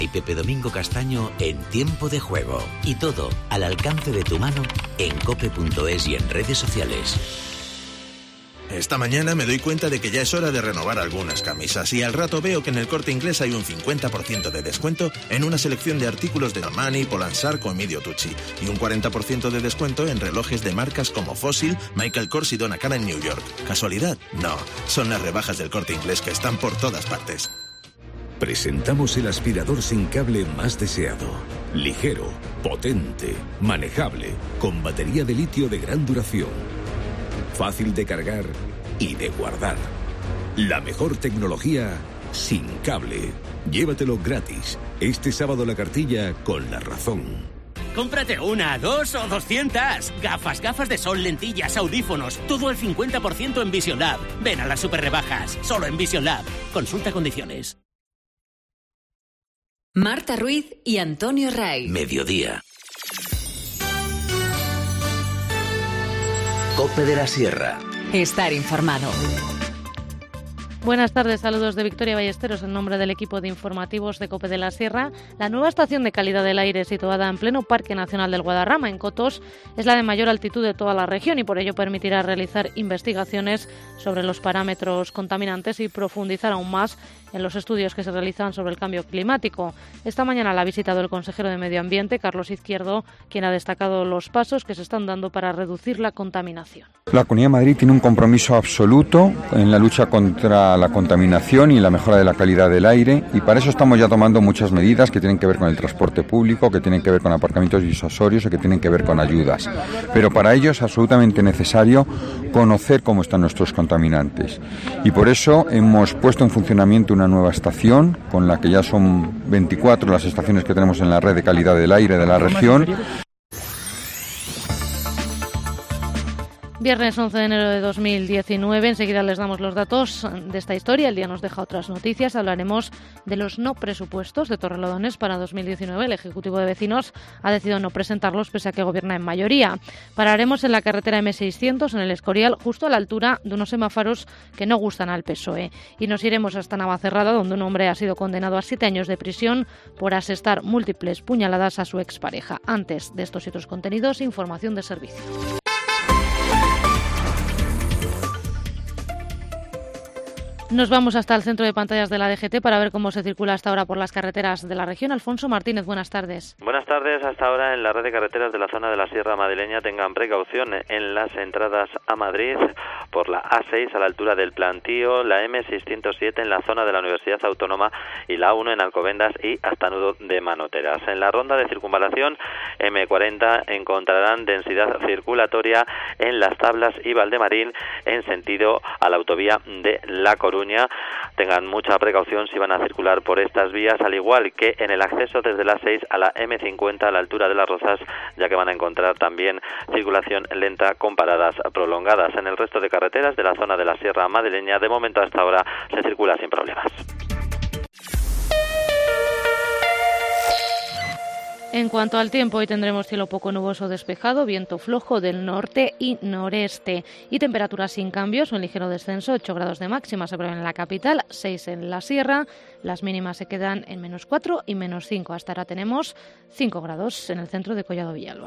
y Pepe Domingo Castaño en Tiempo de Juego. Y todo al alcance de tu mano en cope.es y en redes sociales. Esta mañana me doy cuenta de que ya es hora de renovar algunas camisas y al rato veo que en el Corte Inglés hay un 50% de descuento en una selección de artículos de Armani, Polansarco o Emilio Tucci y un 40% de descuento en relojes de marcas como Fossil, Michael Kors y Donna Karan en New York. ¿Casualidad? No, son las rebajas del Corte Inglés que están por todas partes. Presentamos el aspirador sin cable más deseado. Ligero, potente, manejable, con batería de litio de gran duración. Fácil de cargar y de guardar. La mejor tecnología sin cable. Llévatelo gratis. Este sábado la cartilla con La Razón. Cómprate una, 2 o 200. Gafas de sol, lentillas, audífonos. Todo al 50% en Vision Lab. Ven a las super rebajas. Solo en Vision Lab. Consulta condiciones. Marta Ruiz y Antonio Ray. Mediodía. Cope de la Sierra. Estar informado. Buenas tardes, saludos de Victoria Ballesteros en nombre del equipo de informativos de Cope de la Sierra. La nueva estación de calidad del aire situada en pleno Parque Nacional del Guadarrama, en Cotos, es la de mayor altitud de toda la región y por ello permitirá realizar investigaciones sobre los parámetros contaminantes y profundizar aún más en los estudios que se realizan sobre el cambio climático. Esta mañana la ha visitado el consejero de Medio Ambiente, Carlos Izquierdo, quien ha destacado los pasos que se están dando para reducir la contaminación. La Comunidad de Madrid tiene un compromiso absoluto en la lucha contra la contaminación y la mejora de la calidad del aire y para eso estamos ya tomando muchas medidas que tienen que ver con el transporte público, que tienen que ver con aparcamientos disuasorios y que tienen que ver con ayudas. Pero para ello es absolutamente necesario conocer cómo están nuestros contaminantes y por eso hemos puesto en funcionamiento una nueva estación con la que ya son 24 las estaciones que tenemos en la red de calidad del aire de la región. Viernes 11 de enero de 2019, enseguida les damos los datos de esta historia. El día nos deja otras noticias. Hablaremos de los no presupuestos de Torrelodones para 2019. El Ejecutivo de Vecinos ha decidido no presentarlos pese a que gobierna en mayoría. Pararemos en la carretera M600 en el Escorial, justo a la altura de unos semáforos que no gustan al PSOE. Y nos iremos hasta Navacerrada, donde un hombre ha sido condenado a 7 años de prisión por asestar múltiples puñaladas a su expareja. Antes de estos y otros contenidos, información de servicio. Nos vamos hasta el centro de pantallas de la DGT para ver cómo se circula hasta ahora por las carreteras de la región. Alfonso Martínez, buenas tardes. Buenas tardes. Hasta ahora en la red de carreteras de la zona de la Sierra Madrileña tengan precaución en las entradas a Madrid por la A6 a la altura del Plantío, la M607 en la zona de la Universidad Autónoma y la A1 en Alcobendas y hasta Nudo de Manoteras. En la ronda de circunvalación M40 encontrarán densidad circulatoria en Las Tablas y Valdemarín en sentido a la autovía de La Coruña. Tengan mucha precaución si van a circular por estas vías, al igual que en el acceso desde la 6 a la M50 a la altura de Las Rozas, ya que van a encontrar también circulación lenta con paradas prolongadas. En el resto de carreteras de la zona de la Sierra Madrileña, de momento hasta ahora se circula sin problemas. En cuanto al tiempo, hoy tendremos cielo poco nuboso despejado, viento flojo del norte y noreste y temperaturas sin cambios o en ligero descenso. 8 grados de máxima se prevén en la capital, 6 en la sierra, las mínimas se quedan en -4 y -5. Hasta ahora tenemos 5 grados en el centro de Collado Villalba.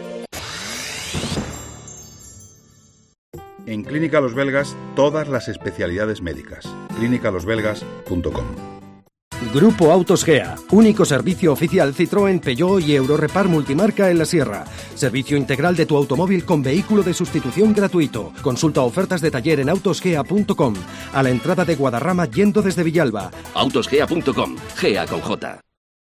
En Clínica Los Belgas, todas las especialidades médicas. clinicalosbelgas.com. Grupo Autos Gea, único servicio oficial Citroën, Peugeot y Eurorepar multimarca en la Sierra. Servicio integral de tu automóvil con vehículo de sustitución gratuito. Consulta ofertas de taller en autosgea.com. A la entrada de Guadarrama yendo desde Villalba. Autosgea.com, Gea con J.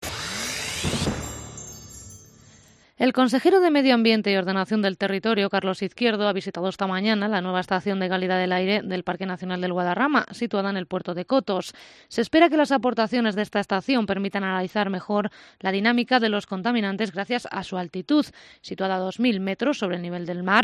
El consejero de Medio Ambiente y Ordenación del Territorio, Carlos Izquierdo, ha visitado esta mañana la nueva estación de calidad del aire del Parque Nacional del Guadarrama, situada en el puerto de Cotos. Se espera que las aportaciones de esta estación permitan analizar mejor la dinámica de los contaminantes gracias a su altitud, situada a 2.000 metros sobre el nivel del mar.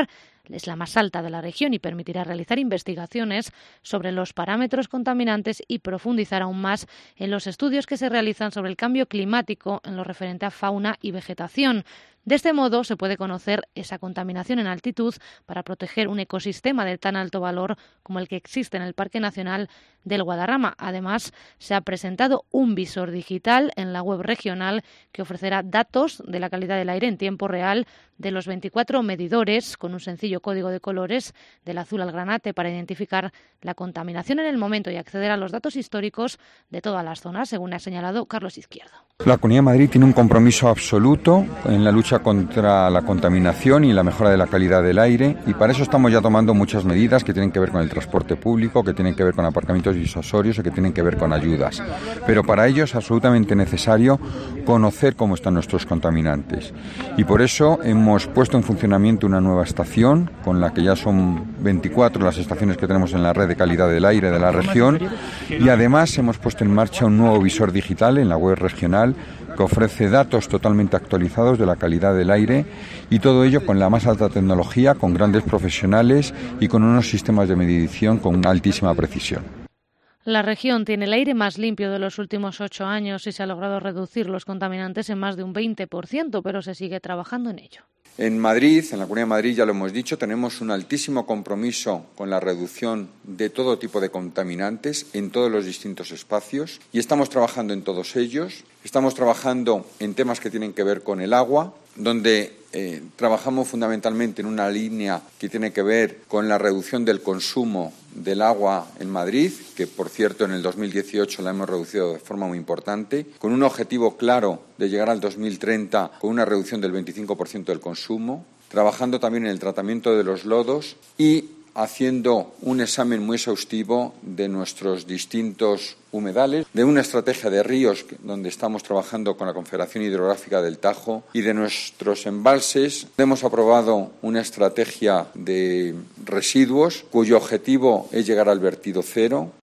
es la más alta de la región y permitirá realizar investigaciones sobre los parámetros contaminantes y profundizar aún más en los estudios que se realizan sobre el cambio climático en lo referente a fauna y vegetación. De este modo se puede conocer esa contaminación en altitud para proteger un ecosistema de tan alto valor como el que existe en el Parque Nacional del Guadarrama. Además, se ha presentado un visor digital en la web regional que ofrecerá datos de la calidad del aire en tiempo real de los 24 medidores con un sencillo código de colores del azul al granate para identificar la contaminación en el momento y acceder a los datos históricos de todas las zonas, según ha señalado Carlos Izquierdo. La Comunidad de Madrid tiene un compromiso absoluto en la lucha contra la contaminación y la mejora de la calidad del aire, y para eso estamos ya tomando muchas medidas que tienen que ver con el transporte público, que tienen que ver con aparcamientos disuasorios y que tienen que ver con ayudas. Pero para ello es absolutamente necesario conocer cómo están nuestros contaminantes. Y por eso hemos puesto en funcionamiento una nueva estación, con la que ya son 24 las estaciones que tenemos en la red de calidad del aire de la región, y además hemos puesto en marcha un nuevo visor digital en la web regional que ofrece datos totalmente actualizados de la calidad del aire, y todo ello con la más alta tecnología, con grandes profesionales y con unos sistemas de medición con una altísima precisión. La región tiene el aire más limpio de los últimos 8 años y se ha logrado reducir los contaminantes en más de un 20%, pero se sigue trabajando en ello. En Madrid, en la Comunidad de Madrid, ya lo hemos dicho, tenemos un altísimo compromiso con la reducción de todo tipo de contaminantes en todos los distintos espacios, y estamos trabajando en todos ellos. Estamos trabajando en temas que tienen que ver con el agua, donde trabajamos fundamentalmente en una línea que tiene que ver con la reducción del consumo del agua en Madrid, que por cierto en el 2018 la hemos reducido de forma muy importante, con un objetivo claro de llegar al 2030 con una reducción del 25% del consumo, trabajando también en el tratamiento de los lodos y haciendo un examen muy exhaustivo de nuestros distintos humedales, de una estrategia de ríos donde estamos trabajando con la Confederación Hidrográfica del Tajo, y de nuestros embalses. Hemos aprobado una estrategia de residuos cuyo objetivo es llegar al vertido cero.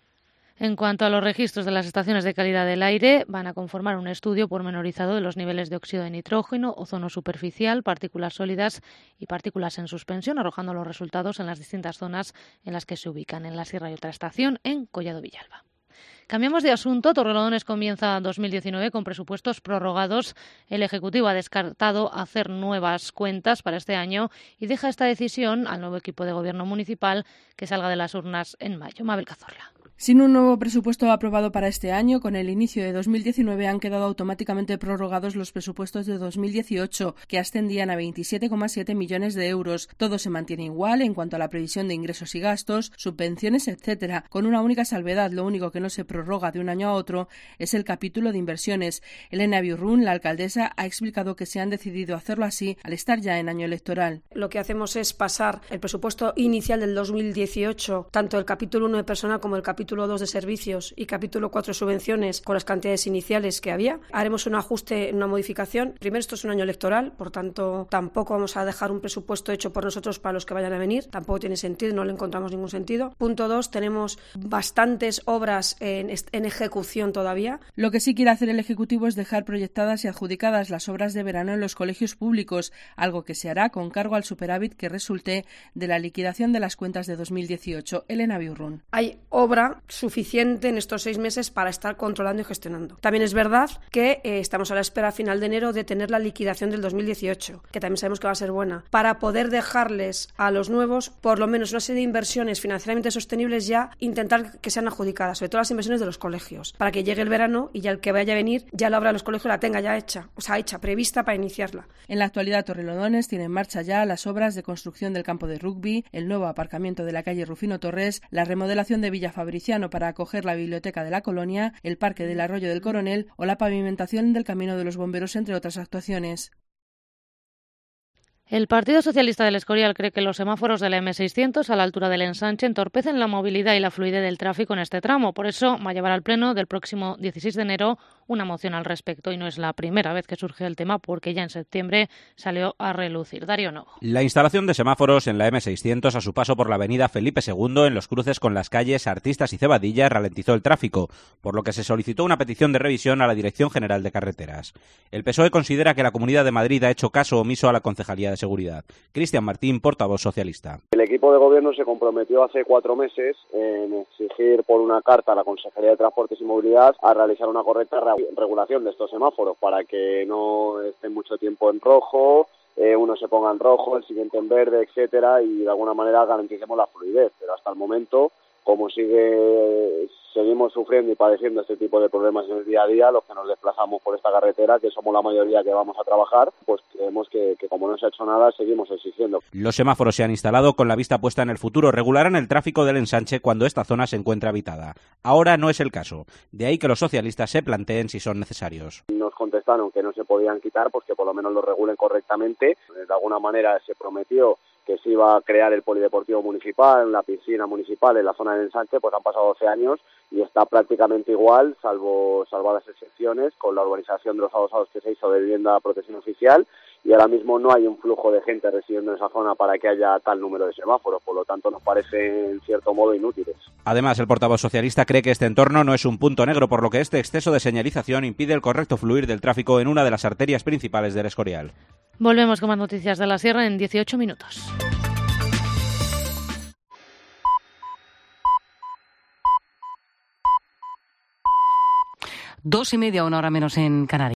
En cuanto a los registros de las estaciones de calidad del aire, van a conformar un estudio pormenorizado de los niveles de óxido de nitrógeno, ozono superficial, partículas sólidas y partículas en suspensión, arrojando los resultados en las distintas zonas en las que se ubican en la Sierra y otra estación en Collado Villalba. Cambiamos de asunto. Torrelodones comienza 2019 con presupuestos prorrogados. El Ejecutivo ha descartado hacer nuevas cuentas para este año y deja esta decisión al nuevo equipo de gobierno municipal que salga de las urnas en mayo. Mabel Cazorla. Sin un nuevo presupuesto aprobado para este año, con el inicio de 2019 han quedado automáticamente prorrogados los presupuestos de 2018, que ascendían a 27,7 millones de euros. Todo se mantiene igual en cuanto a la previsión de ingresos y gastos, subvenciones, etcétera, con una única salvedad. Lo único que no se prorroga de un año a otro es el capítulo de inversiones. Elena Biurrún, la alcaldesa, ha explicado que se han decidido hacerlo así al estar ya en año electoral. Lo que hacemos es pasar el presupuesto inicial del 2018, tanto el capítulo 1 de personal como el capítulo 2 de servicios y capítulo 4 subvenciones, con las cantidades iniciales que había. Haremos un ajuste, una modificación. Primero, esto es un año electoral, por tanto tampoco vamos a dejar un presupuesto hecho por nosotros para los que vayan a venir. Tampoco tiene sentido, no le encontramos ningún sentido. Punto 2, tenemos bastantes obras en ejecución todavía. Lo que sí quiere hacer el Ejecutivo es dejar proyectadas y adjudicadas las obras de verano en los colegios públicos, algo que se hará con cargo al superávit que resulte de la liquidación de las cuentas de 2018. Elena Biurrún. Hay obra suficiente en estos 6 meses para estar controlando y gestionando. También es verdad que estamos a la espera a final de enero de tener la liquidación del 2018, que también sabemos que va a ser buena, para poder dejarles a los nuevos por lo menos una serie de inversiones financieramente sostenibles, ya intentar que sean adjudicadas, sobre todo las inversiones de los colegios, para que llegue el verano y ya el que vaya a venir, ya la obra de los colegios la tenga ya hecha, prevista para iniciarla. En la actualidad, Torrelodones tiene en marcha ya las obras de construcción del campo de rugby, el nuevo aparcamiento de la calle Rufino Torres, la remodelación de Villa Fabriciano para acoger la biblioteca de la colonia, el parque del Arroyo del Coronel o la pavimentación del Camino de los Bomberos, entre otras actuaciones. El Partido Socialista del Escorial cree que los semáforos de la M600 a la altura del ensanche entorpecen la movilidad y la fluidez del tráfico en este tramo. Por eso va a llevar al Pleno del próximo 16 de enero una moción al respecto y no es la primera vez que surge el tema porque ya en septiembre salió a relucir. Darío Novo. La instalación de semáforos en la M600 a su paso por la avenida Felipe II en los cruces con las calles Artistas y Cebadilla ralentizó el tráfico, por lo que se solicitó una petición de revisión a la Dirección General de Carreteras. El PSOE considera que la Comunidad de Madrid ha hecho caso omiso a la Concejalía de Seguridad. Cristian Martín, portavoz socialista. El equipo de gobierno se comprometió hace 4 meses en exigir por una carta a la Consejería de Transportes y Movilidad a realizar una correcta regulación de estos semáforos para que no estén mucho tiempo en rojo, uno se ponga en rojo, el siguiente en verde, etcétera, y de alguna manera garanticemos la fluidez. Pero hasta el momento, como seguimos sufriendo y padeciendo este tipo de problemas en el día a día, los que nos desplazamos por esta carretera, que somos la mayoría que vamos a trabajar, pues creemos que como no se ha hecho nada, seguimos exigiendo. Los semáforos se han instalado con la vista puesta en el futuro. Regularán el tráfico del ensanche cuando esta zona se encuentre habitada. Ahora no es el caso. De ahí que los socialistas se planteen si son necesarios. Nos contestaron que no se podían quitar, pues que por lo menos lo regulen correctamente. De alguna manera se prometió que se iba a crear el polideportivo municipal, la piscina municipal en la zona del ensanche, pues han pasado 12 años y está prácticamente igual, salvo salvadas excepciones, con la urbanización de los adosados que se hizo de vivienda de protección oficial, y ahora mismo no hay un flujo de gente residiendo en esa zona para que haya tal número de semáforos, por lo tanto nos parecen en cierto modo inútiles. Además, el portavoz socialista cree que este entorno no es un punto negro, por lo que este exceso de señalización impide el correcto fluir del tráfico en una de las arterias principales del Escorial. Volvemos con más noticias de la Sierra en 18 minutos. Dos y media, 1 hora menos en Canarias.